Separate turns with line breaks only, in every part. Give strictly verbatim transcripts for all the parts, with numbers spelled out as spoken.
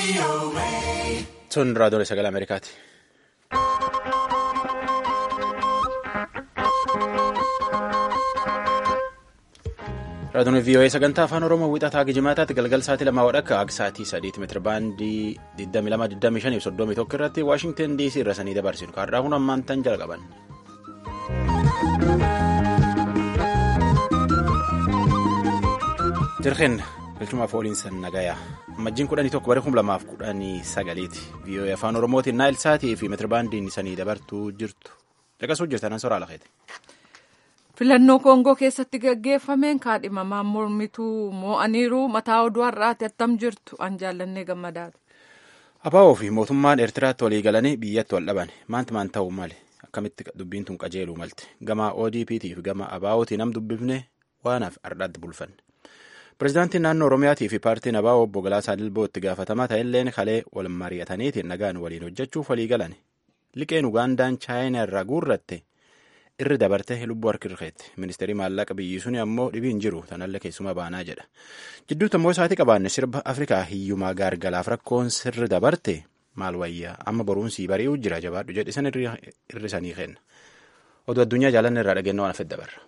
Sun raadiyoolee sagalee Ameerikaati. Raadiyoolee V O A sagantaa afaan Oromoo wixataa Gijimaataatti galgal sa'aatii lamaa wadhakka akka sa'aatii sadiitti meetira baandii digdamii lama digdamii shanii fi soddomii tokko irratti Waashingtan D C irra sanii dabarsinu. Kaarraa kun ammaan tan jalqaban. Jirkeen galchumaaf ooliinsan nagayaa. Majjiin kudhanii tokko bara kuma lamaaf kudhanii sagaliiti. V O A afaan Oromootiin Naayil Saatii fi meetira baandiin sanii dabartuu jirtu. Dhaqasuu jirtan soraa lafeeti.
Filannoo Koongoo keessatti gaggeeffameen kaadhimamaan mormituu moo'aniiru mataa oduu har'aati attam jirtu an jaallannee gammadaati.
Abaa'oo fi mootummaan Eertiraatti walii galanii biyyatti wal dhaban maanti maan ta'uu male akkamitti dubbiin tun qajeeluu malte gama O D P T fi gama Abaa'ootii nam dubbifne waanaaf ardhaatti bulfanne. Pireezidaantiin naannoo Oromiyaatii fi paartiin Abaa'oo obbo Galaasaa Dilboo itti gaafatamaa ta'elleen kalee wal mari'ataniitiin nagaan waliin hojjechuuf walii galan. Liqeen Ugaandaan Chaayinaa irraa guurratte. Irri dabartee lubbuu harki irreetti ministeerri maallaqa biyyi suni ammoo dhibiin jiru tanallee keessuma baanaa jedha jidduutti ammoo isaatii qabaanne sirba Afrikaa hiyyumaa gaargalaaf rakkoon sirri dabarte maal wayyaa amma boruunsii bari'uu jira jabaadhu jedhisan irri sanii kenna oduu addunyaa jaalanne irraa dhageenna waan afedda barra.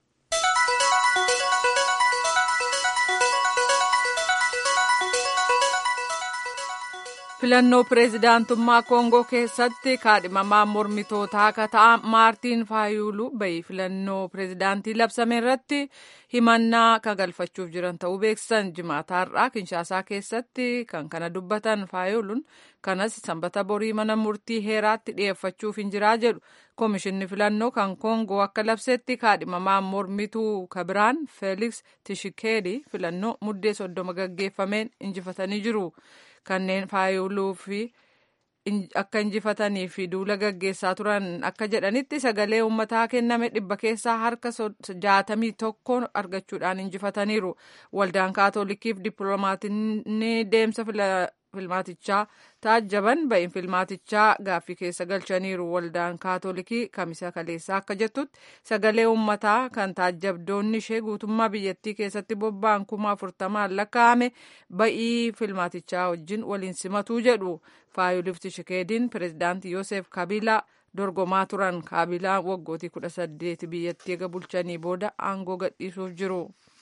Filannoo pireezidaantummaa Koongoo keessatti kaadhimamaan mormitootaa akka ta'an Maartiin Faayulu bahi filannoo pireezidaantii labsame irratti himannaa kan galfachuuf jiran ta'uu beeksisan jimaata har'aa Kinshaasaa keessatti kan kana dubbatan Faayuluun kanas sanbata borii mana murtii heeraatti dhiyeeffachuuf hin jiraa jedhu Koomishinni filannoo kan Koongoo akka labsetti kaadhimamaan mormituu kabiraan Feeliks Tishikeedi filannoo muddee soddoma gaggeeffameen injifatanii jiru. Kanneen Faayuluu fi akka injifatanii fi duula gaggeessaa turan akka jedhanitti sagalee uummataa kenname dhibba keessaa harka jaatamii tokkoon argachuudhaan injifataniiru. Waldaan Kaatolikiif dippiloomaatonni deemsa filmaatichaa taajjaban ba'iin filmaatichaa gaaffii keessa galchaniiru. Waldaan Kaatolikii kamisa kaleessaa akka jettutti sagalee uummataa kan taajjabdoonni ishee guutummaa biyyattii keessatti bobba'an kuma afurtamaan lakkaa'ame ba'ii filmaatichaa wajjin waliin simatuu jedhu. Faayuluuf Tishikeediin pireezidaantii Yoosef Kabilaa dorgomaa turan. Kabilaan waggootii kudha saddeeti biyyattii eega bulchanii booda aangoo gadhiisuuf jiru.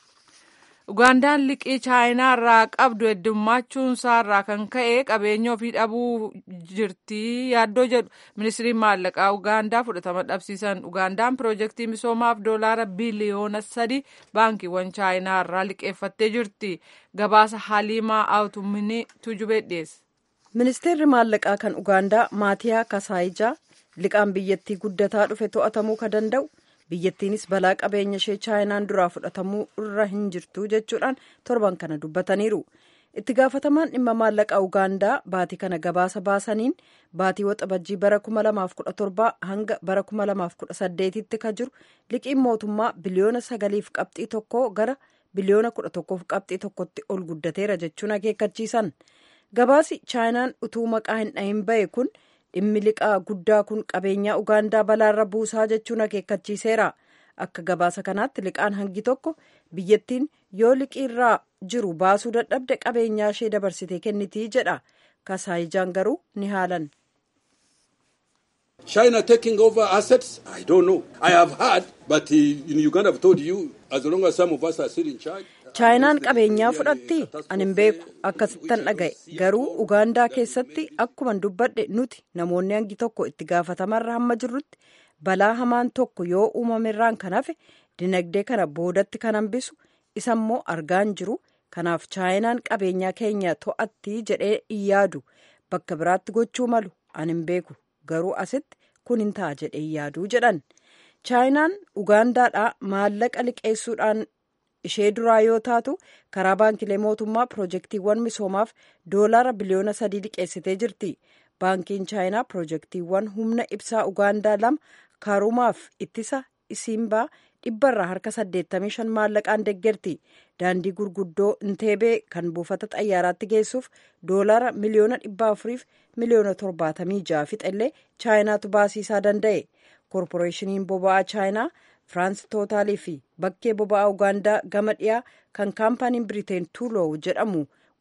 Ugaandaan liqii Chaayinaa irraa qabdu heddummachuunsaa irraa kan ka'e qabeenya ofii dhabuu jirtii yaaddoo jedhu ministiriin maallaqaa Ugaandaa fudhatama dhabsiisan. Ugaandaan piroojeektii misoomaaf doolaara biliyoona sadi baankiiwwan Chaayinaa irraa liqeeffattee jirti. Gabaasa Haliimaa Awutumini Tujubee dhiyeesse.
Ministeerri maallaqaa kan Ugaandaa Maatiyaa Kasaayijaa liqaan biyyattii guddataa dhufe to'atamuu ka danda'u. Biyyattiinis balaa qabeenya ishee Chaayinaan duraa fudhatamuu irra hin jirtu jechuudhaan torban kana dubbataniiru. Itti gaafatamaan dhimma maallaqaa Ugaandaa baatii kana gabaasa baasaniin baatii waxabajjii bara kuma lamaaf kudha torbaa hanga bara kuma lamaaf kudha saddeetitti ka jiru liqiin mootummaa biliyoona sagaliif qabxii tokkoo gara biliyoona kudha tokkoof qabxii tokkotti ol guddateera jechuun akeekkachiisan. Gabaasi Chaayinaan utuu maqaa hin dhahin bahe kun. Dhimmi liqaa guddaa kun qabeenyaa Ugaandaa balaarra buusaa jechuun akeekkachiiseera. Akka gabaasa kanaatti liqaan hangi tokko biyyattiin yoo liqiirraa jiru baasuu dadhabde qabeenyaa ishee dabarsitee kennitii jedha. Kasaayijaan garuu ni haalan.
China taking over assets? I don't know. I have heard, but in Uganda I've told you, as long as some of us are still in charge.
Chaayinaan qabeenyaa fudhatti ani hin beeku akkasittan dhaga'e garuu Ugaandaa keessatti akkuman dubbadhe nuti namoonni hangi tokko itti gaafatamarra hamma jirrutti balaa hamaan tokko yoo uumamerraan kan hafe dinagdee kana boodatti kan hambisu isammoo argaan jiru kanaaf Chaayinaan qabeenyaa keenya to'atti jedhee hin yaadu bakka biraatti gochuu malu ani hin beeku garuu asitti kun hin ta'a jedhee hin yaadu jedhan. Chaayinaan Ugaandaadhaa maallaqa liqeessuudhaan. Ishee duraa yoo taatu karaa baankilee mootummaa piroojeektiiwwan misoomaaf doolaara biliyoona sadii liqeessitee jirti. Baankiin Chaayinaa piroojeektiiwwan humna ibsaa Ugaandaa lama Karumaaf ittisa Isimbaa dhibbarraa harka saddeettamii shan maallaqaan deeggarti. Daandii gurguddoo Inteebee kan buufata xayyaaraatti geessuuf doolaara miliyoona dhibba afuriif miliyoona torbaatamii ja'a fixellee Chaayinaatu baasiisaa danda'e. Koorporeeshiniin boba'aa Chaayinaa. Firaans Tootaalii fi bakkee boba'aa Ugaandaa gama dhiyaa kan kaampaaniin Biriteen Tuuloo jedhamu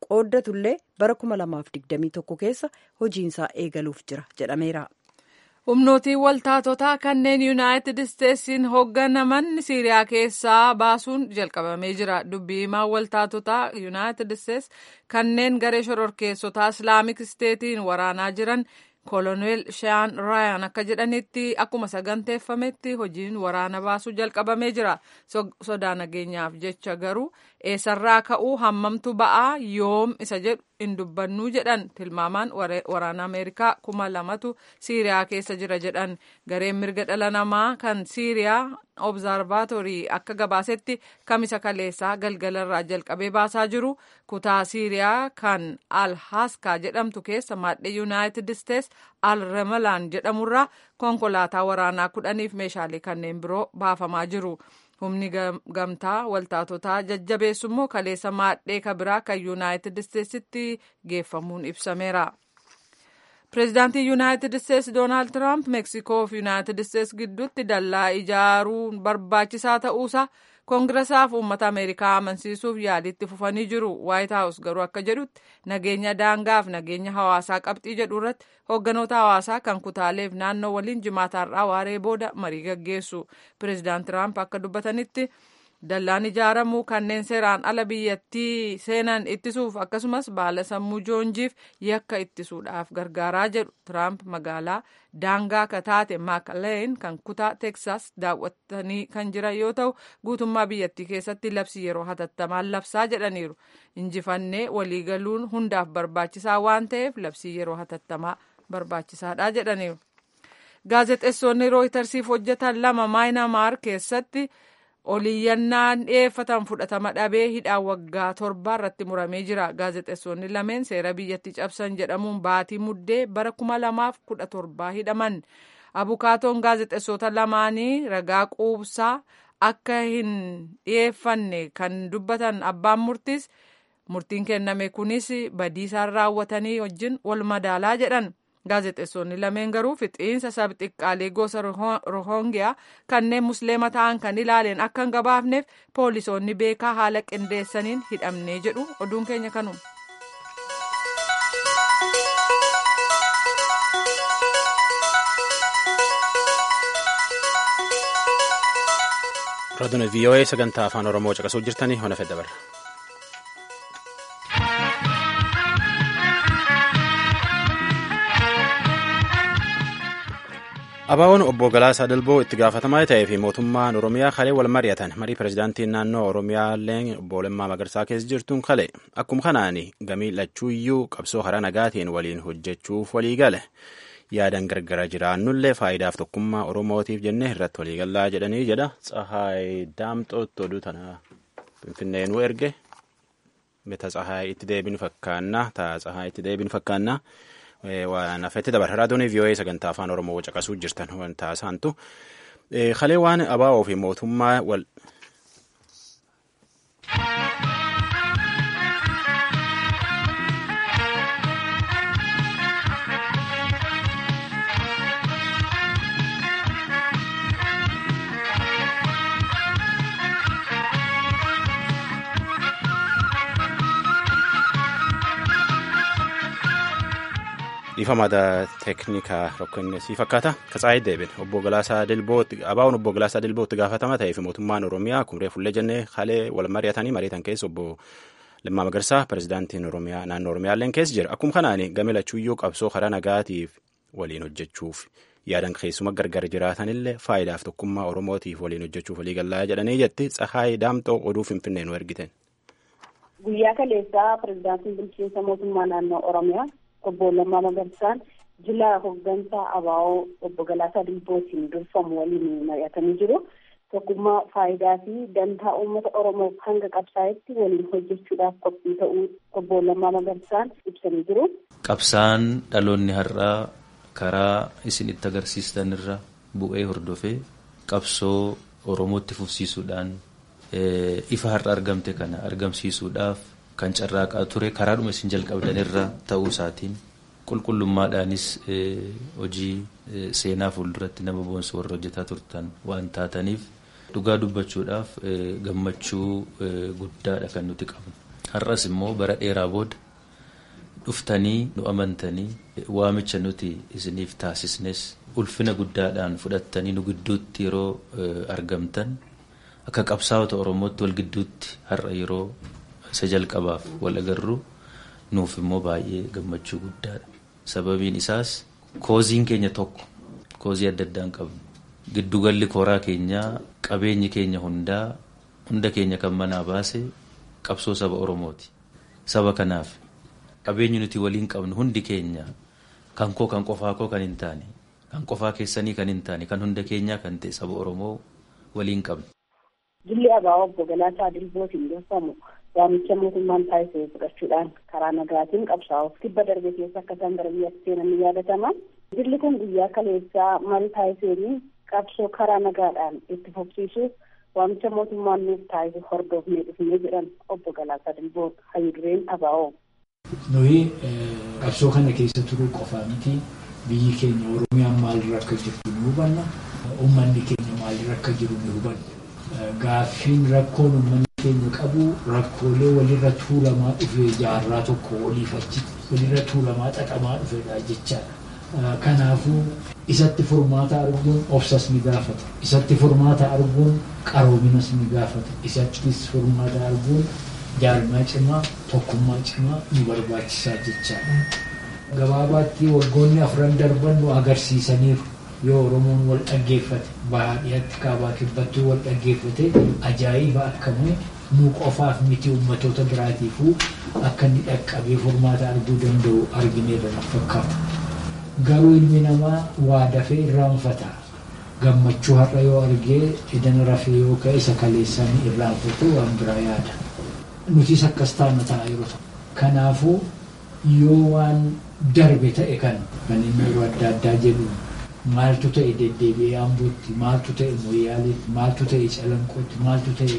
qooddatullee bara kuma lamaaf digdamii tokko keessa hojiinsaa eegaluuf jira jedhameera.
humnootiin waltaatotaa kanneen yuunaayitid isteetsiin hoogganaman siiriyaa keessaa baasuun jalqabamee jira. dubbii himaa waltaatotaa yuunaayitid isteets kanneen garee shororkeessotaa islaamik isteetiin waraanaa jiran koloneel shaan raayaan akka jedhanitti akkuma saganteeffametti hojiin waraana baasuu jalqabamee jira. sodaa nageenyaaf jecha garuu eessarraa ka'uu hammamtu ba'aa yoom isa jedhu hin dubbannuu jedhan. tilmaamaan waraana ameerikaa kuma lamatu siiriyaa keessa jira jedhan. gareen mirga dhala namaa kan siiriyaa obzarvaatorii akka gabaasetti kamisa kaleessaa galgalarraa jalqabee baasaa jiru. kutaa siiriyaa kan al haskaa jedhamtu keessa maadhee yuunaayitid isteets al ramalaan jedhamurraa konkolaataa waraanaa kudhaniif meeshaalee kanneen biroo baafamaa jiru. humni gamtaa waltaatotaa jajjabeessu immoo kaleessa maadhee kabiraa kan yuunaayitid isteetsitti geeffamuun ibsameera. pireezidaantii yuunaayitid isteets doonaald tiraamp meeksikoo fi yuunaayitid isteets gidduutti dallaa ijaaruun barbaachisaa ta'uusaa koongiressaaf uummata ameerikaa amansiisuuf yaalitti fufanii jiru. waayit haawus garuu akka jedhutti nageenya daangaaf nageenya hawaasaa qabxii jedhu irratti hoogganoota hawaasaa kan kutaaleef naannoo waliin jimaataarraa waaree booda marii gaggeessu. pireezidaant tiraamp akka dubbatanitti dallaan ijaaramuu kanneen seeraan ala biyyattii seenan ittisuuf akkasumas baala sammuu joonjiif yakka ittisuudhaaf gargaaraa jedhu. tiraamp magaalaa daangaa ka taate maakleen kan kutaa teeksaas daawwatanii kan jiran yoo ta'u guutummaa biyyattii keessatti labsii yeroo hatattamaan labsaa jedhaniiru. injifannee waliigaluun hundaaf barbaachisaa waan ta'eef labsii yeroo hatattamaa barbaachisaadha jedhaniiru. gaazexeessonni rooyitersiif hojjetan lama maayinaamaar keessatti oliyyannaan dhiyeeffatan fudhatama dhabee hidhaan waggaa torbaa irratti muramee jira. gaazexeessonni lameen seera biyyatti cabsan jedhamuun baatii muddee bara kuma lamaaf kudha torbaa hidhaman. abukaatoon gaazexeessota lamaanii ragaa quubsaa akka hin dhiyeeffanne kan dubbatan abbaan murtiis murtiin kenname kunis badiisaan raawwatanii wajjin wal madaalaa jedhan. gaazexeessonni lameen garuu fixiinsa sabxiqqaalee gosa rohongiyaa kanneen musliima ta'an kan ilaaleen akka hin gabaafneef poolisoonni beekaa haala qindeessaniin hidhamnee jedhu. oduun keenya kanuma.
raadiyoo V O A sagantaa afaan oromoo caqasuu jirtanii hona fedha barra. Abaawoon obbo Galaasaa Dilboo itti gaafatamaa ta'ee fi mootummaan Oromiyaa kalee wal mari'atan marii pireezidaantiin naannoo Oromiyaallee obbo Lammaa Magarsaa keessa jirtuun kale akkuma kanaan gamii lachuuyyuu qabsoo karaa nagaatiin waliin hojjechuuf walii gale yaadan gargara jiraannullee faayidaaf tokkummaa Oromootiif jennee irratti walii gallaa jedhanii jedha. Tsahaay Daamxootti oduu tana Finfinnee nu erge meta Tsahaay itti deebinu fakkaannaa taa Tsahaay itti deebinu fakkaannaa. waan afetti dabarra raadiyoon V O A sagantaa afaan oromoo caqasuu jirtan wanta isaantu kalee waan abaa'oo fi mootummaa wal ifamada teeknikaa rokkonneesii fakkaata katsaa'ee deebin obbo Galaasaa Dilbootti abaa'uun obbo Galaasaa Dilbootti gaafatama ta'ee fi mootummaan Oromiyaa kumree fullee jennee halee wal mari'atanii mariitan keessa obbo Lammaa Magarsaa pireezidaantiin Oromiyaa naannoo Oromiyaalleen keessa jira. Akkuma kanaan game lachuuyyuu qabsoo karaa nagaatiif waliin hojjechuuf yaadan keessuma gargar jiraatanillee faayidaaf tokkummaa Oromootiif waliin hojjechuuf walii gallaa jedhanii jetti. Tsahaay Daamxoo oduu Finfinnee nu ergiten.
Guyyaa kaleessaa pireezidaantiin bulchiinsa mootummaa naannoo Oromiyaa obbo Lammaa Magarsaan jila hooggansaa abaa'oo obbo Galaasaa Dilbootiin durfamu waliin mari'atanii jiru. Tokkummaa faayidaa fi dantaa uummata Oromoof hanga qabsaa'etti waliin hojjechuudhaaf qophii ta'uu obbo Lammaa Magarsaan ibsanii jiru.
Qabsaan dhaloonni har'aa karaa isin itti agarsiistan irra bu'ee hordofee qabsoo Oromootti fufsiisuudhaan ifa har'a argamte kana argamsiisuudhaaf kan carraaqaa ture karaadhuma isin jalqabdan irra ta'uu isaatiin qulqullummaadhaanis hojii seenaa fuulduratti nama boonsu warra hojjetaa turtan waan taataniif dhugaa dubbachuudhaaf gammachuu guddaadha kan nuti qabnu. har'as immoo bara dheeraa booda dhuftanii nu amantanii waamicha nuti isiniif taasisnes ulfina guddaadhaan fudhattanii nu gidduutti yeroo argamtan akka qabsaa'ota Oromootti wal gidduutti har'a yeroo isa jalqabaaf wal agarru nuuf immoo baay'ee gammachuu guddaadha. Sababiin isaas kooziin keenya tokko koozii adda addaan qabnu. Giddugalli kooraa keenyaa qabeenyi keenya hundaa hunda keenya kan manaa baase qabsoo saba Oromooti. Saba kanaaf qabeenyi nuti waliin qabnu hundi keenya kan koo kan qofaa koo kan hin taane kan qofaa keessanii kan hin taane kan hunda keenyaa kan ta'e saba Oromoo waliin qabnu.
Jilli Abaawoo obbo Galaasaa Dilbootiin durfamu waamicha mootummaan taasisee fudhachuudhaan karaa nagaatiin qabsaa'uuf kibba darbe keessa akka isaan gara biyyaatti seenan ni yaadatama. Jilli kun guyyaa kaleessaa marii taasisanii qabsoo karaa nagaadhaan itti fufsiisuuf waamicha mootummaan nuuf taasise hordofnee dhufnee jedhan obbo Galaasaa Dilboon hayyudureen Abaawoo.
Nuyi qabsoo kana keessa turuu qofaa miti biyyi keenya Oromiyaan maalirra akka jirtu ni hubanna. Uummanni keenya maalirra akka jiru ni hubanna. Gaaffiin rakkoon uummanni keenya qabu rakkoolee walirra tuulamaa dhufee jaarraa tokko waliif achi walirra tuulamaa xaxamaa dhufeedha jechaadha. Kanaafuu isatti furmaata arguun obsas ni gaafata. Isatti furmaata arguun qaroominas ni gaafata. Isattis furmaata arguun jaalmaa cimaa tokkummaa cimaa nu barbaachisaa jechaadha. Gabaabaatti waggoonni afran darban nu agarsiisaniiru. Yoo Oromoon wal dhaggeeffate baadiyyaatti kaabaa kibbattuu wal dhaggeeffate ajaa'iba akkamii nu qofaaf miti ummatoota biraatiifuu akka inni dhaqqabee furmaata arguu danda'u argineerra fakkaata. Garuu ilmi namaa waa dafee irraanfata. Gammachuu har'a yoo argee idan rafee yoo ka'e isa kaleessanii irraanfatu waan biraa yaada. Nutis akkas taana ta'a yeroo ta'u. Kanaafuu yoo waan darbe ta'e kan kan inni yeroo adda addaa jedhu maaltu ta'e deddeebi'ee Ambootti, maaltu ta'e Moyyaaleetti, maaltu ta'e Calanqootti, maaltu ta'e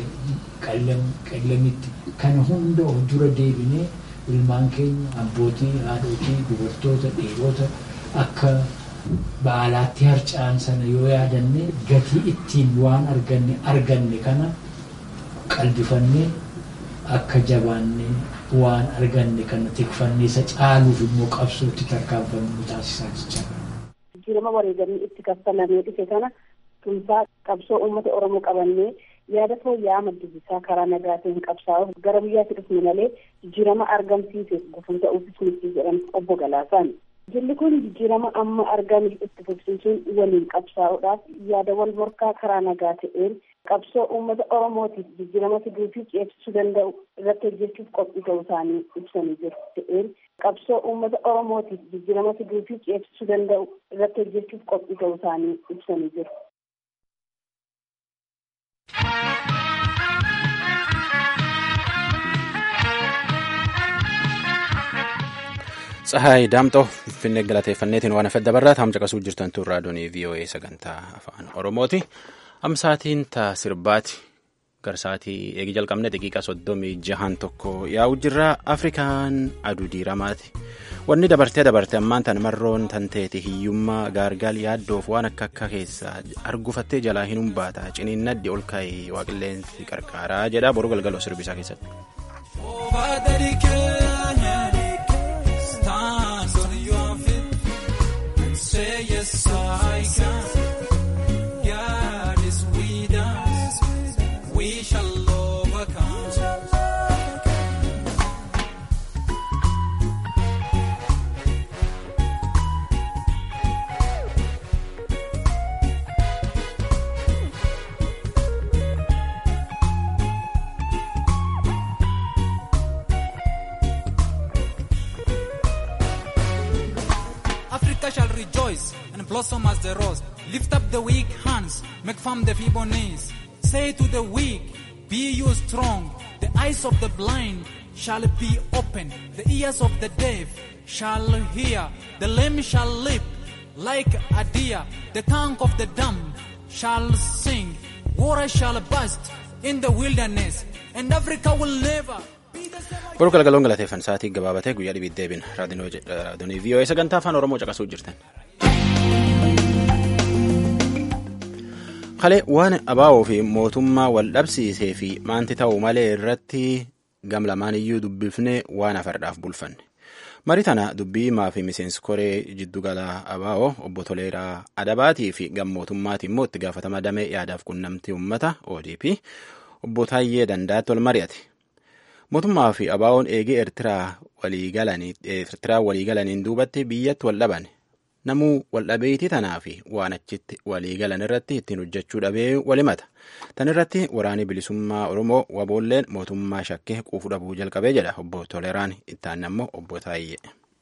Qallamitti kana hunda of dura deebinee ilmaan keenya abbootii, haadhotii, dubartoota, dhiirota akka baalaatti harca'an sana yoo yaadanne gatii ittiin waan arganne arganne kana qalbifannee akka jabaanne waan arganne kana tikfannee isa caaluuf immoo qabsootti tarkaanfannuu taasisaa jechaadha.
Jirama wareegamni itti kaffalamee dhufe kana tumsaa qabsoo uummata Oromoo qabannee yaada fooyya'aa maddibisaa karaa nagaatiin qabsaa'uuf gara biyyaatti dhufne malee jijjiirama argamsiiseef gufuu ta'uufis miti jedhan obbo Galaasaan. Jilli kun jijjiirama amma argame itti fufsiisuun waliin qabsaa'uudhaaf yaada wal morkaa karaa nagaa ta'een qabsoo uummata Oromootiif jijjiirama fiduu fi ceebsisuu danda'u irratti hojjechuuf qophii ta'uu isaanii ibsanii jiru ta'een qabsoo uummata Oromootiif jijjiirama fiduu fi ceebsisuu danda'u irratti hojjechuuf qophii ta'uu isaanii ibsanii jiru.
Tsahaay Daamxoo Finfinnee galateeffanneetiin waan afedda barraa taa'am caqasuu jirtan tun raadiyoonii V O A sagantaa afaan Oromooti. Amsaatiin taa sirbaati garsaatii eegi jalqabne daqiiqaa soddomii jahan tokko yaa'u jirra. Afrikaan aduu diiramaati. Wanni dabartee dabarte ammaan tan marroon tan teeti hiyyummaa gaargaal yaaddoof waan akka akka keessa argufattee jalaa hin humbaata ciniinnaddi ol ka'ee waaqilleensi qarqaaraa jedha boru galgaloo sirbisaa keessatti. Say yes, I can. God is with us. We shall overcome. Africa shall rejoice and blossom as the rose. Lift up the weak hands, make firm the feeble knees. Say to the weak, be you strong. The eyes of the blind shall be opened. The ears of the deaf shall hear. The lame shall leap like a deer. The tongue of the dumb shall sing. Water shall burst in the wilderness. And Africa will never Boru galgaloon galateeffan sa'aatii gabaabatee guyyaa dhibiit deebina raadiyoonii V O A sagantaa afaan Oromoo caqasuu jirtan. Kalee waan abaa'oo fi mootummaa wal dhabsiisee fi maanti ta'uu malee irratti gam lamaan iyyuu dubbifnee waan afardhaaf bulfanne. Marii tana dubbii himaa fi miseensi koree jiddugala abaa'oo obbo Toleeraa Adabaatii fi gammootummaatii immoo itti gaafatama damee yaadaaf qunnamtii uummata O D P obbo Taayyee Dandaatti ol mari'ate. Mootummaa fi abaa'oon eegee Eertiraa waliigalaniin duubatti biyyatti wal dhaban. Namuu waldhabeetii tanaa fi waan achitti waliigalan irratti ittiin hojjechuu dhabee walimata. Tan irratti waraanni bilisummaa Oromoo waboolleen mootummaa shakkee quufuu dhabuu jalqabee jedha obbo Toleraan itti aanee ammoo obbo Taayyee.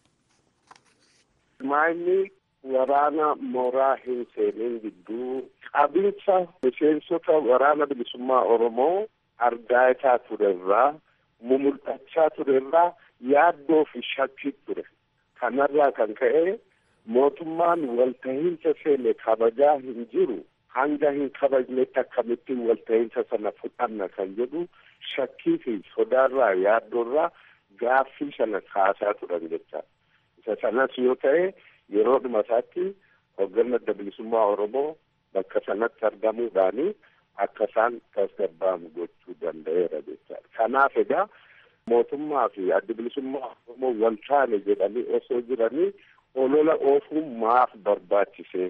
Maayilli waraana mooraa hin seenin gidduu qabinsa miseensota waraana bilisummaa Oromoo argaataa turerraa mumul'achaa turerraa yaaddoo fi shakkii ture. Kanarraa kan ka'e mootummaan walta'iinsa seene kabajaa hin jiru hanga hin kabajnetti akkamittiin walta'iinsa sana fudhanna kan jedhu shakkii fi sodaarraa yaaddoorraa gaaffii sana kaasaa turan jecha. Isa sanas yoo ta'e yeroo dhuma isaatti hoogganni adda bilisummaa Oromoo bakka sanatti argamuudhaani akka isaan tasgabbaa'an gochuu danda'eera jecha. Kanaaf egaa mootummaa fi adda bilisummaa Oromoo wal taane jedhanii osoo jiranii olola oofuun maaf barbaachise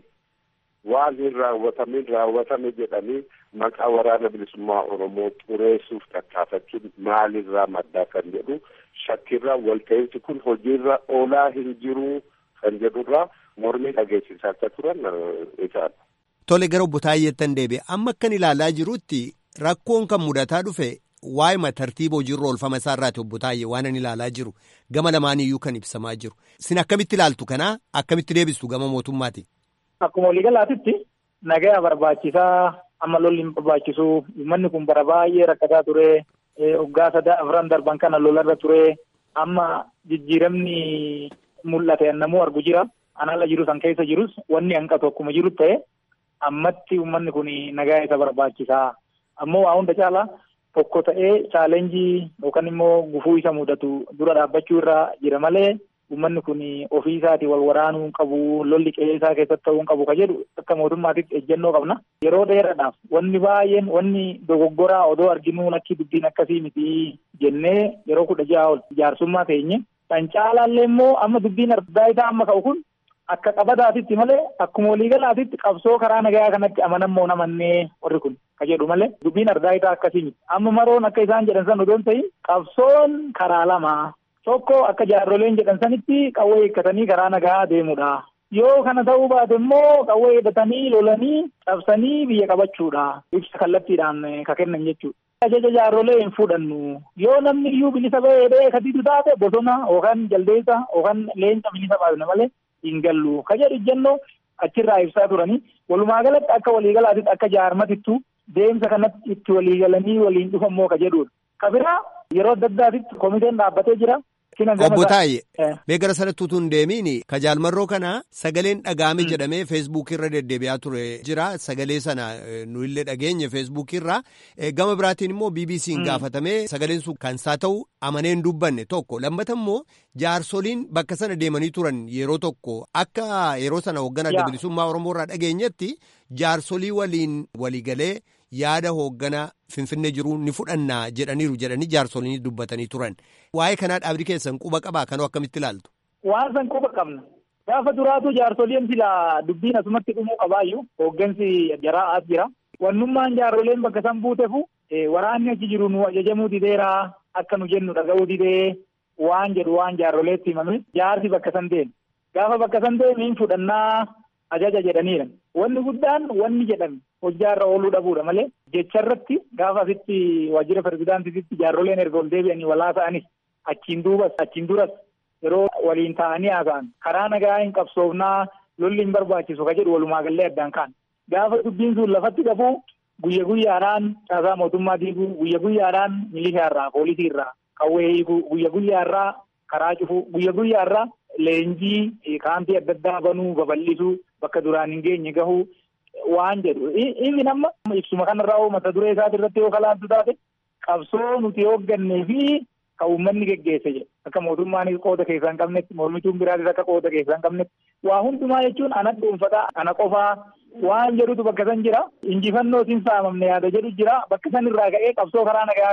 waan hin raawwatamin raawwatame jedhanii maqaa waraana bilisummaa Oromoo xureessuuf tattaafachuun maalirraa maddaa kan jedhu shakkirraa walta'iinsi kun hojiirra oolaa hin jiru kan jedhurraa mormii dhageessisaa akka turan isaadha.
Tole gara obbo Taayyeettan deebi'e amma akkan ilaalaa jirutti rakkoon kan mudataa dhufe waa'ima tartiiba hojiirra oolfama isaa irraati obbo Taayyee waan ani ilaalaa jiru gama lamaan iyyuu kan ibsamaa jiru. Sin akkamitti ilaaltu kanaa akkamitti deebistu gama mootummaati?
Akkuma waliigalaatitti nagaa barbaachisaa amma lolli hin barbaachisu uummanni kun bara baay'ee rakkataa ture waggaa sadaa afran darban kana lolarra ture amma jijjiiramni mul'ate namuu argu jira anala jiru san keessa jirus wanni hanqatu akkuma jiru ta'e ammatti uummanni kun nagaa isa barbaachisaa ammoo waa hunda caalaa tokko ta'ee chaalenjii yookaan immoo gufuu isa mudatu dura dhaabbachuu irra jira malee uummanni kun ofii isaatii wal waraanuu hin qabu lolli qe'ee isaa keessatti ta'uu hin qabu ka jedhu akka mootummaatitti ejjennoo qabna. Yeroo dheeraadhaaf wanni baay'een wanni dogoggoraa odoo arginuu lakki dubbiin akkasii miti jennee yeroo kudha ja'a ol jaarsummaa teenye kan caalaallee immoo amma dubbiin argaa isaa amma ka'u kun akka qabataatitti malee akkuma waliigalaatitti qabsoo karaa nagaa kanatti amanammoo namannee warri kun ka jedhu malee dubbiin argaa isaa akkasii miti. Amma maroon akka isaan jedhan san odoon ta'in qabsoon karaa lama. Tokko akka jaarroleen jedhan sanitti qawwee eeggatanii karaa nagaa deemudha. Yoo kana ta'uu baate immoo qawwee eeggatanii lolanii cabsanii biyya qabachuudha. Ibsa kallattiidhaan ka kennan jechuudha. Ajaja jaarrolee hin fudhannu. Yoo namni iyyuu bilisa ba'ee katiitu taate bosona yookaan jaldeessa yookaan leenca bilisa baasna malee hin gallu. Ka jedhu ejjennoo achirraa ibsaa turanii walumaa galatti akka waliigalaatitti akka jaarmatittu deemsa kanatti itti waliigalanii waliin dhufammoo ka jedhudha. Ka biraa yeroo adda addaatitti komiteen dhaabbatee jira.
Obbo Taayye mee gara sanatti utuu hin deemiin ka jaalmarroo kana sagaleen dhaga'ame jedhamee feesbuukii irra deddeebi'aa ture jira sagalee sana nu illee dhageenye feesbuukii irraa gama biraatiin immoo B B C hin gaafatamee sagaleen sun kan isaa ta'u amanee hin dubbanne tokko lammata immoo jaarsoliin bakka sana deemanii turan yeroo tokko akka yeroo sana hoogganaa adda bilisummaa Oromoo irraa dhageenyetti jaarsolii waliin waliigalee yaada hoogganaa Finfinnee jiru ni fudhannaa jedhaniiru jedhanii jaarsoliin dubbatanii turan. Waa'ee kanaa dhaabni keessan quba qabaa kanoo akkamitti ilaaltu?
Waan san quba qabna. Gaafa duraatu jaarsoliin sila dubbiin asumatti dhumuu qabaayyuu hooggansi jaraa as jira. Wannummaan jaarroleen bakka san buutefu waraanni achi jiru nu ajajamuu dideeraa akka nu jennu dhaga'uu didee waan jedhu waan jaarroleetti himame jaarsi bakka san deeme. Gaafa bakka san deemiin fudhannaa ajaja jedhaniira. Wanni guddaan wanni jedhame hojjaarra ooluu dhabuudha malee jecharratti gaafa asitti waajjira pirezidaantiitti jaarroleen erga ol deebi'anii walaa ta'anis achiin duubas achiin duras yeroo waliin ta'anii haasa'an karaa nagaa hin qabsoofnaa lolli hin barbaachisu ka jedhu walumaa gallee addaan kaan. Gaafa dubbiin sun lafatti qabu guyya guyyaadhaan caasaa mootummaa diiguu guyya guyyaadhaan milishaarraa poolisiirraa qawwee hiikuu guyya guyyaarraa karaa cufuu guyya guyyaarraa leenjii kaampii adda addaa banuu babal'isuu bakka duraan hin geenye gahuu waan jedhu inni nama ibsuma kanarraa mata duree isaati irratti yoo kalaantu taate qabsoo nuti hooggannee fi ka uummanni geggeesse jedhe akka mootummaanis qooda keessaa hin qabnetti mormituun biraatis akka qooda keessaa hin qabnetti waa hundumaa jechuun ana dhuunfataa ana qofaa waan jedhutu bakka san jira injifannootiin saamamne yaada jedhu jira bakka san irraa ka'ee qabsoo karaa nagaa kanatti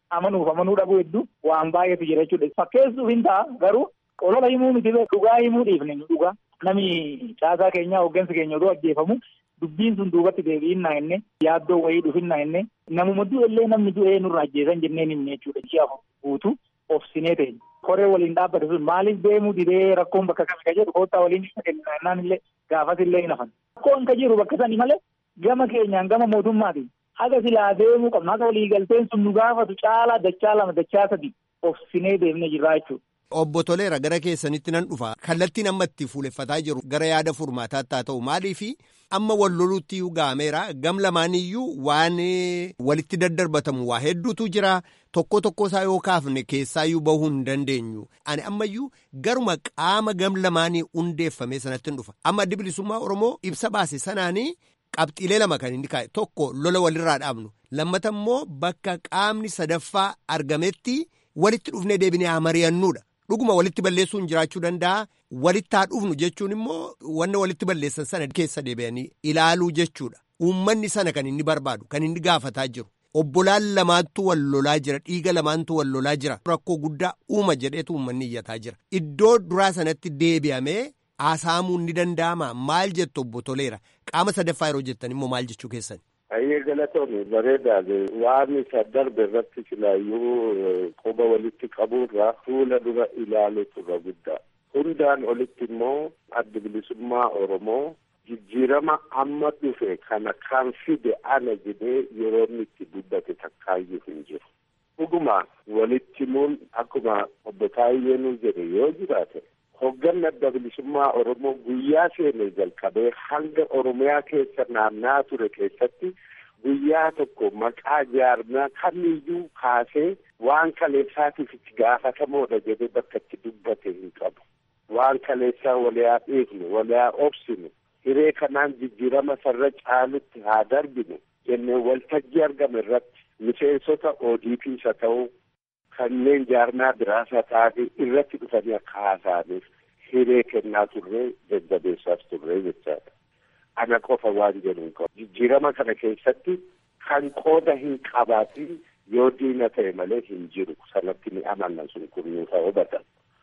amanuuf amanuu dhabuu hedduu waan baay'eetu jira jechuudha. Fakkeessuuf hin ta'a garuu olola himuu miti dhugaa himuu dhiifne dhugaa namni caasaa keenyaa hooggansi keenya odoo ajjeefamu dubbiin sun duubatti deebi'innaa inni yaaddoo wayii dhufinnaa inni namuma du'ellee namni du'ee nurra ajjeesan jenneen himne jechuudha. Ji'a guutuu obsinee ta'e koree waliin dhaabbate sun maaliif deemuu didee rakkoon bakka kami ka jedhu koottaa waliin kennaan illee gaafas illee hin hafan. Rakkoon ka jiru bakka sani malee gama keenyaan gama mootummaatiin haga silaa deemuu qabna haga waliigalteen sun nu gaafatu caalaa dachaa lama dachaa sadi obsinee deemnee jirraa jechuudha.
Obbo Toleera gara keessanitti nan dhufa kallattiin amma itti fuuleffataa jiru gara yaada furmaataatti haa ta'u maaliifi amma wal loluutti iyyuu ga'ameera gam lamaaniyyuu waan walitti daddarbatamu waa hedduutu jira tokko tokko isaa yoo kaafne keessaayyuu bahuu hin dandeenyu ani ammayyuu garuma qaama gam lamaanii hundeeffame sanatti hin dhufa amma addi bilisummaa Oromoo ibsa baase sanaanii qabxiilee lama kan inni kaa'e tokko lola walirraa dhaabnu lammata immoo bakka qaamni sadaffaa argametti walitti dhufnee deebinee haa mari'annuudha. Dhuguma walitti balleessuun jiraachuu danda'a. Walitti haa dhufnu jechuun immoo wanna walitti balleessan sana keessa deebi'anii ilaaluu jechuudha. Uummanni sana kan inni barbaadu, kan inni gaafataa jiru. Obbolaan lamaantu wal lolaa jira, dhiiga lamaantu wal lolaa jira. Rakkoo guddaa uuma jedheetu uummanni iyyataa jira. Iddoo duraa sanatti deebi'amee haasa'amuun ni danda'ama. Maal jettu obbo Toleera? Qaama sadaffaa yeroo jettan immoo maal jechuu keessan?
Ayyee galatoonni bareedaadha. Waan isa darbe irratti silaayyuu quba walitti qabuurraa fuula dura ilaaluutu irra guddaa. Hundaan olitti immoo adda bilisummaa Oromoo jijjiirama amma dhufe kana kan fide ana jedhee yeroo inni itti dubbate takkaayyuu hin jiru. Dhuguma walitti himuun akkuma obbo Taayyeenuu jedhe yoo jiraate hogganni adda bilisummaa Oromoo guyyaa seenee jalqabee hanga Oromiyaa keessa naannaa ture keessatti guyyaa tokko maqaa jaarmaa kamiyyuu kaasee waan kaleessaatiif itti gaafatamoodha jedhee bakka itti dubbate hin qabu. Waan kaleessaa waliyaa dhiifnu, waliyaa obsinu, hiree kanaan jijjiirama sarara caalutti haa darbinu jennee waltajjii argame irratti miseensota O D P isa ta'uu kanneen jaarmaa biraasa taate irratti dhufanii akka haasa'aniif hiree kennaa turree jajjabeessaas turree jechaadha. Ana qofa waan jedhu qabu. Jijjiirama kana keessatti kan qooda hin qabaatin yoo diina ta'e malee hin jiru. Sanatti ni amanna sun kun nuu ta'uu bata.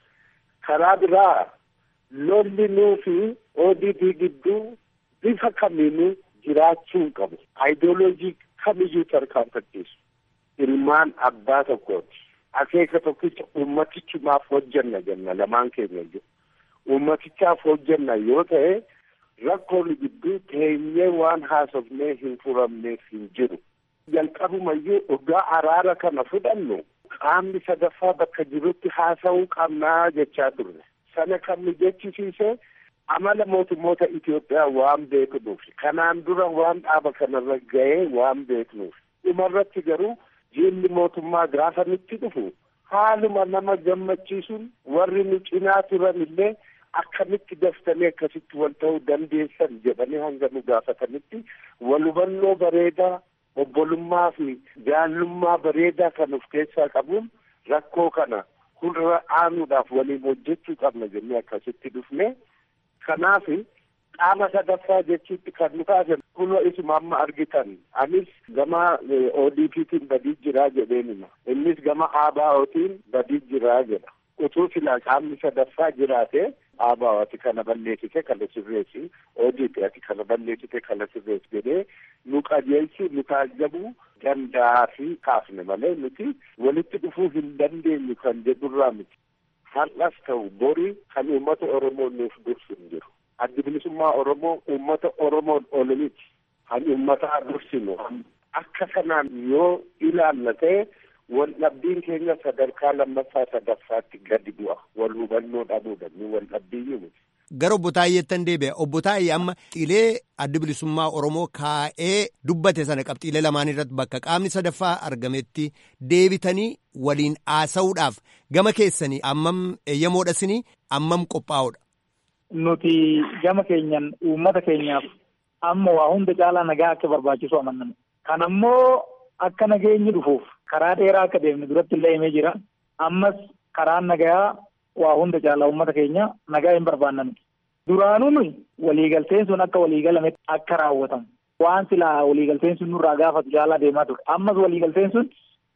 Karaa biraa lolli nuu fi O D P gidduu bifa kamiinuu jiraachuu qabu.Aayidooloojii kamiyyuu tarkaanfachiisu. Ilmaan abbaa tokkooti. Akeeka tokkicha ummatichumaaf hojjanna jenna lamaan keenya jiru. Ummatichaaf hojjanna yoo ta'e rakkoon gidduu teenyee waan haasofnee hin furamneef hin jiru. Jalqabumayyuu dhugaa araara kana fudhannu qaamni sadaffaa bakka jirutti haasa'uu qabnaa jechaa turre. Sana kan nu jechisiise amala mootummoota Itoophiyaa waan beeknuuf kanaan dura waan dhaaba kanarra ga'ee waan beeknuuf dhumarratti garuu jiilli mootummaa gaafa nutti dhufu haaluma nama gammachiisuun warri nu cinaa turan illee akkamitti daftanii akkasitti wal ta'uu dandeessan jedhanii hanga nu gaafatanitti wal hubannoo bareedaa obbolummaa fi jaallummaa bareedaa kan of keessaa qabuun rakkoo kana hurra aanuudhaaf waliin hojjechuu qabna jennee akkasitti dhufne. Kanaaf qaama sadaffaa jechuutti kan nu kaasan kunoo isuma amma argitan anis gama O D P'tiin badii jiraa jedheenima innis gama A B O'tiin badii jiraa jedha. Utuu silaa qaamni sadaffaa jiraate A B O ati kana balleessite kana sirreessi O D P ati kana balleessite kana sirreessi jedhee nu qajeelchu nu taajjabuu danda'a fi kaafne malee nuti walitti dhufuu hin dandeenyu kan jedhurraa miti. Har'as ta'u borii kan uummata Oromoo nuuf dursu hin jiru. Addi bilisummaa Oromoo uummata Oromoon ol miti. Kan uummataa dursinu akka kanaan yoo ilaalla ta'e wal dhabbiin keenya sadarkaa lammaffaa sadaffaatti gadi bu'a. Wal hubannoo dhabuudha nu wal dhabbiyyuu miti.
Gara obbo Taayyeettan deebi'a. Obbo Taayyee amma qabxiilee addi bilisummaa Oromoo kaa'ee dubbate sana qabxiilee lamaan irratti bakka qaamni sadaffaa argametti deebitanii waliin haasa'uudhaaf gama keessanii ammam eeyyamoodhasinii ammam qophaa'uudha.
Nuti gama keenyan uummata keenyaaf amma waa hunda caalaa nagaa akka barbaachisu amanna. Kan ammoo akka nageenyi dhufuuf karaa dheeraa akka deemne duratti illee himee jira. Ammas karaan nagaa waa hunda caalaa uummata keenya nagaa hin barbaannan. Duraanuu nuyi waliigalteen sun akka waliigalametti akka raawwatamu waan silaa waliigalteen sun nurraa gaafatu caalaa deemaa ture. Ammas waliigalteen sun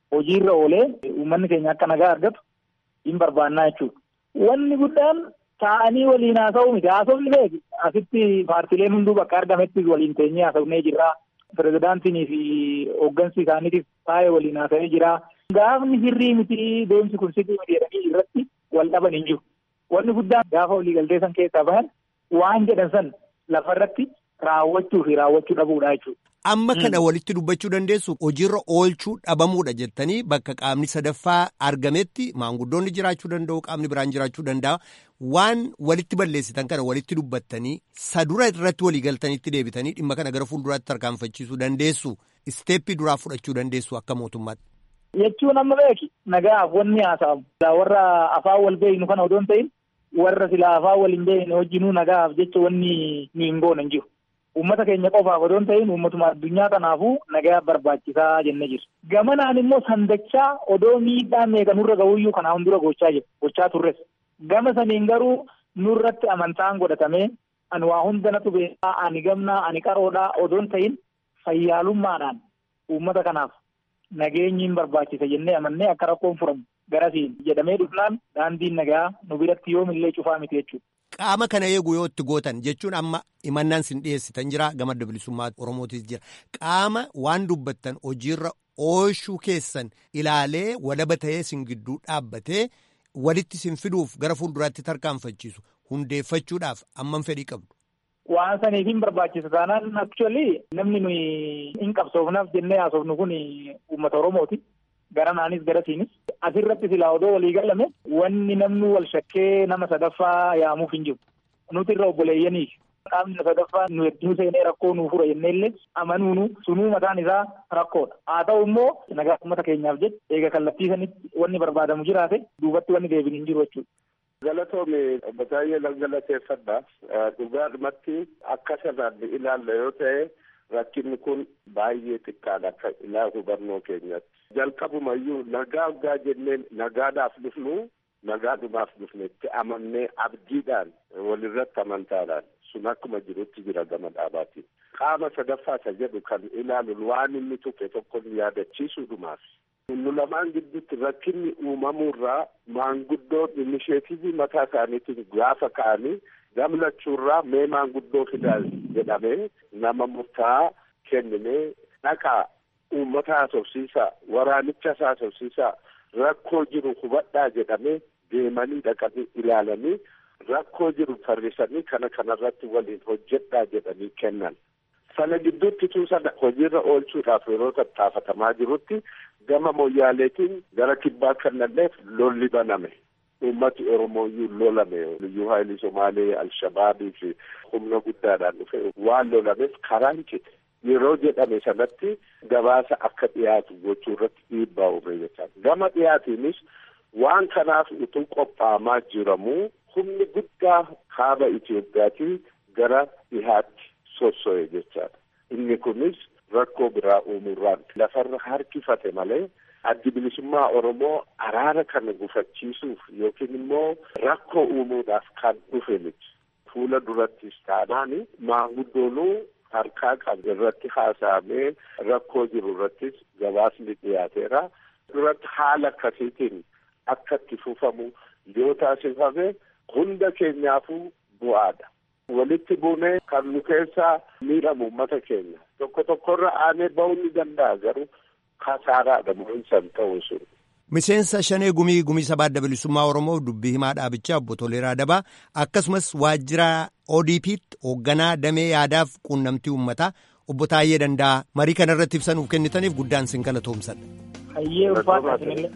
hojiirra oolee uummanni keenya akka nagaa argatu hin barbaannaa jechuudha. Wanni guddaan taa'anii waliin haasa'uu miti. Haasofni beeki asitti paartileen hunduu bakka argametti waliin teenyee haasofnee jirra. Pirezidaantii fi hooggansi isaaniitiif taa'ee waliin haasa'ee jira. Gaafni sirrii miti deemsi kun sirrii miti jedhanii irratti wal dhaban hin jiru. Wanni guddaan gaafa waliigaltee san keessaa bahan waan jedhan san lafarratti raawwachuu fi raawwachuu dhabuudha jechuudha.
Amma kana walitti dubbachuu dandeessu hojiirra oolchuu dhabamuudha jettanii bakka qaamni sadaffaa argametti maanguddoonni jiraachuu danda'u qaamni biraan jiraachuu danda'a waan walitti balleessitan kana walitti dubbattanii sadura irratti waliigaltaniitti deebitanii dhimma kana gara fuulduraatti tarkaanfachiisuu dandeessu isteeppii duraa fudhachuu dandeessu akka mootummaatti.
Jechuun amma beeki nagaaf wanni haasa'amu warra afaan wal beeknu kana odoo hin ta'in warra silaa afaan wal hin beekne wajjinuu nagaaf jecha wanni nu hin goone hin jiru. Uummata keenya qofaaf odoo hin ta'in uummatuma addunyaa kanaafuu nagaa barbaachisaa jennee jiru. Gamanaan immoo sandachaa odoo miidhaan meeqa nurra ga'uyyuu kanaan dura gochaa jiru. Gochaa turres. Gama saniin garuu nurratti amantaan godhatamee ani waa hunda natu beekaa ani gamnaa ani qaroodhaa odoo hin ta'in fayyaalummaadhaan uummata kanaaf nageenyi hin barbaachisa jennee amannee akka rakkoon furamu garasiin jedhamee dhufnaan daandiin nagaa nu biratti yoomillee cufaa miti jechuudha.
Qaama kana eeguu yoo itti gootan jechuun amma himannaan sin dhiyeessitan jira gama adda bilisummaa Oromootis jira. Qaama waan dubbattan hojiirra oolchuu keessan ilaalee walaba ta'ee sin gidduu dhaabbatee walitti sin fiduuf gara fuulduraatti tarkaanfachiisu hundeeffachuudhaaf amman fedhii qabdu.
Waan saniif hin barbaachisa taanaan actually namni nuyi hin qabsoofnaaf jennee haasofnu kun uummata Oromooti. Garanaanis garasiinis asirratti silaa odoo walii galame wanni namni wal shakkee nama sadaffaa yaamuuf hin jiru. Nuti irra obboleeyyanii qaamni sadaffaa nu hedduu seenee rakkoo nuu fura jenneellee amanuunu sunuu mataan isaa rakkoodha. Haa ta'u immoo nagaa uummata keenyaaf jecha eega kallattiisanitti wanni barbaadamu jiraate duubatti wanni deebiin hin jiru jechuudha.
Galatoomii obbo Taayyee galateeffadha. Dhugaadhumatti akka sanaan ilaalla yoo ta'e rakkinni kun baay'ee xiqqaadha akka ilaa hubannoo keenyatti. Jalqabumayyuu nagaa hoggaa jenneen nagaadhaaf dhufnu nagaadhumaaf dhufne itti amannee abdiidhaan walirratti amantaadhaan sun akkuma jirutti jira gama dhaabaatiin. Qaama sadaffaa isa jedhu kan ilaalu waan inni tuqe tokko yaadachiisuudhumaaf. Nu lamaan gidduutti rakkinni uumamuurraa maanguddoon inisheetivii mataa isaaniitiin gaafa ka'anii gamlachuurraa mee maanguddoo fidaa jedhamee nama murtaa'aa kennamee dhaqaa. Uummata haasofsiisaa waraanicha haasofsiisaa rakkoo jiru hubadhaa jedhamee deemanii dhaqanii ilaalanii rakkoo jiru tarreessanii kana kanarratti waliin hojjedhaa jedhanii kennan. Sana gidduutti tuusan hojiirra oolchuudhaaf yeroo tattaafatamaa jirutti gama mooyyaaleetiin gara kibbaa kannalleef lolli baname. Uummati Oromooyyuu lolame. Liyyuu Haayilii Somaalee, Alshabaabii fi humna guddaadhaan dhufe waan lolameef karaan cite. Yeroo jedhame sanatti gabaasa akka dhiyaatu gochuu irratti dhiibbaa uume jechuudha. Gama dhiyaatiinis waan kanaaf utuu qophaa'amaa jiramu humni guddaa kaaba Itoophiyaatii gara dhihaatti sosso'e jechaadha. Inni kunis rakkoo biraa uumuurraan lafarra harkifate malee addi bilisummaa Oromoo araara kana gufachiisuuf yookiin immoo rakkoo uumuudhaaf kan dhufe miti. Fuula durattis taanaani maanguddoonuu harkaa qabu irratti haasa'amee rakkoo jiru irrattis gabaasni dhiyaateera. Duratti haala akkasiitiin akka itti fufamu yoo taasifame hunda keenyaafuu bu'aadha. Walitti buunee kan nu keessaa miidhamu uummata keenya tokko tokkorra aanee ba'uu ni danda'a garuu kasaaraadha mu'iinsan ta'uu sun.
Miseensa Shanee Gumii Gumii Sabaa Adda Bilisummaa Oromoo dubbii himaa dhaabichaa obbo Toleeraa Dabaa akkasumas waajjira O D P'tti hoogganaa damee yaadaaf quunnamtii uummataa obbo Taayyee Danda'a marii kana irratti ibsa nuuf kennitaniif guddaan sin galatoomsadha.
Hayyee ulfaata sinillee.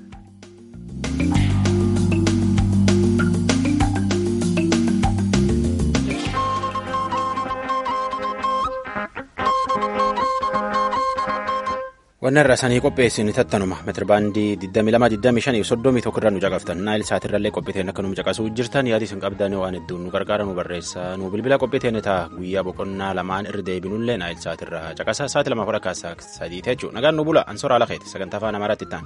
Wannan irraa sanii qopheessinu tattanuma meetirbaandii digdamii lama digdamii shanii soddomii tokko irra nu caqaftan naayil saatirrallee qophiiteen akka nu caqasuu jirtan yaadii isin qabdan waan hedduun nu gargaara nu barreessa nu bilbila qophiiteen ta'a guyyaa boqonnaa lamaan irra deebinullee naayil saatirra caqasa saati lama fura kaasaa sadii jechuudha nagaan nu bula ansoora ala keeti sagantaa afaan amaaraatti ta'an.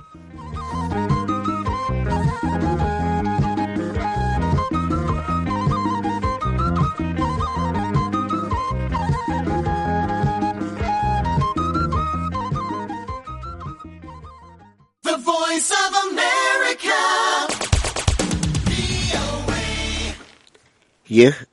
ይህ